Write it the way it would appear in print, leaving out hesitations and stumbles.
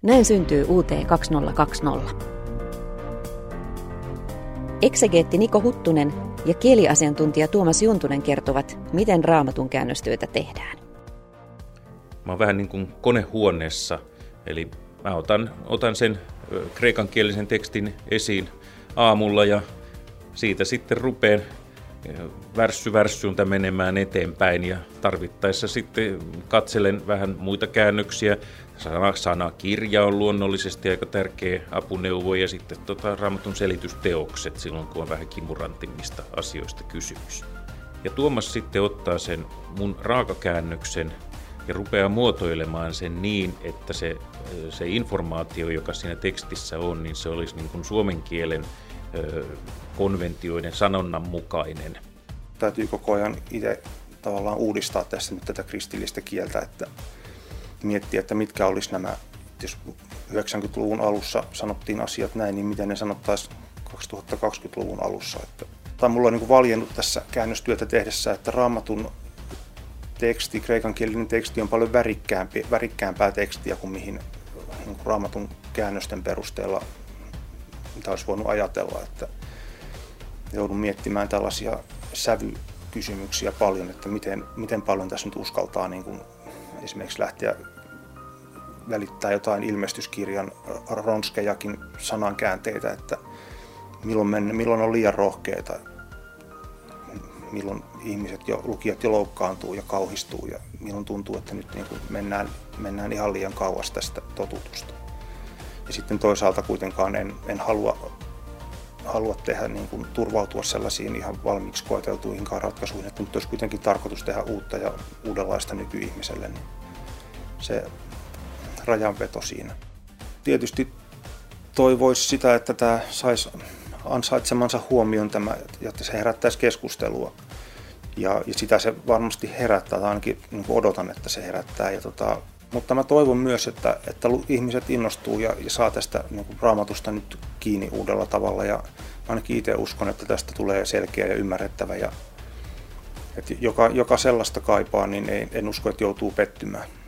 Näin syntyy UT 2020. Eksegeetti Niko Huttunen ja kieliasiantuntija Tuomas Juntunen kertovat, miten Raamatun käännöstyötä tehdään. Mä oon vähän niin kuin konehuoneessa, eli mä otan sen kreikankielisen tekstin esiin aamulla ja siitä sitten rupean värssyltä menemään eteenpäin ja tarvittaessa sitten katselen vähän muita käännöksiä. Sanakirja on luonnollisesti aika tärkeä apuneuvo ja sitten Raamatun selitysteokset silloin, kun on vähän kimurantimmista asioista kysymys. Ja Tuomas sitten ottaa sen mun raakakäännöksen ja rupeaa muotoilemaan sen niin, että se informaatio, joka siinä tekstissä on, niin se olisi niin kuin suomen kielen konventioiden sanonnan mukainen. Täytyy koko ajan itse tavallaan uudistaa tässä nyt tätä kristillistä kieltä, että miettiä, että mitkä olisi nämä, jos 90-luvun alussa sanottiin asiat näin, niin miten ne sanottaisiin 2020-luvun alussa. Tai mulla on niin kuin valjennut tässä käännöstyötä tehdessä, että Raamatun teksti, kreikankielinen teksti on paljon värikkäämpää tekstiä kuin mihin niin kuin Raamatun käännösten perusteella mitä olisi voinut ajatella, että joudun miettimään tällaisia sävykysymyksiä paljon, että miten paljon tässä nyt uskaltaa niin kuin esimerkiksi lähteä välittää jotain ilmestyskirjan ronskejakin sanankäänteitä, että milloin on liian rohkeita, milloin lukijat jo loukkaantuu ja kauhistuu ja milloin tuntuu, että nyt niin kuin mennään ihan liian kauas tästä totutusta. Ja sitten toisaalta kuitenkaan en halua tehdä niin kuin turvautua sellaisiin ihan valmiiksi koeteltuihinkaan ratkaisuihin, että nyt olisi kuitenkin tarkoitus tehdä uutta ja uudenlaista nykyihmiselle, niin se rajanveto siinä. Tietysti toivoisi sitä, että tämä saisi ansaitsemansa huomion jotta se herättäisi keskustelua. Ja sitä se varmasti herättää, tai ainakin niin kuin odotan, että se herättää. Mutta mä toivon myös, että ihmiset innostuu ja saa tästä niin kuin Raamatusta nyt kiinni uudella tavalla. Ja ainakin itse uskon, että tästä tulee selkeä ja ymmärrettävä. Ja että joka sellaista kaipaa, niin en usko, että joutuu pettymään.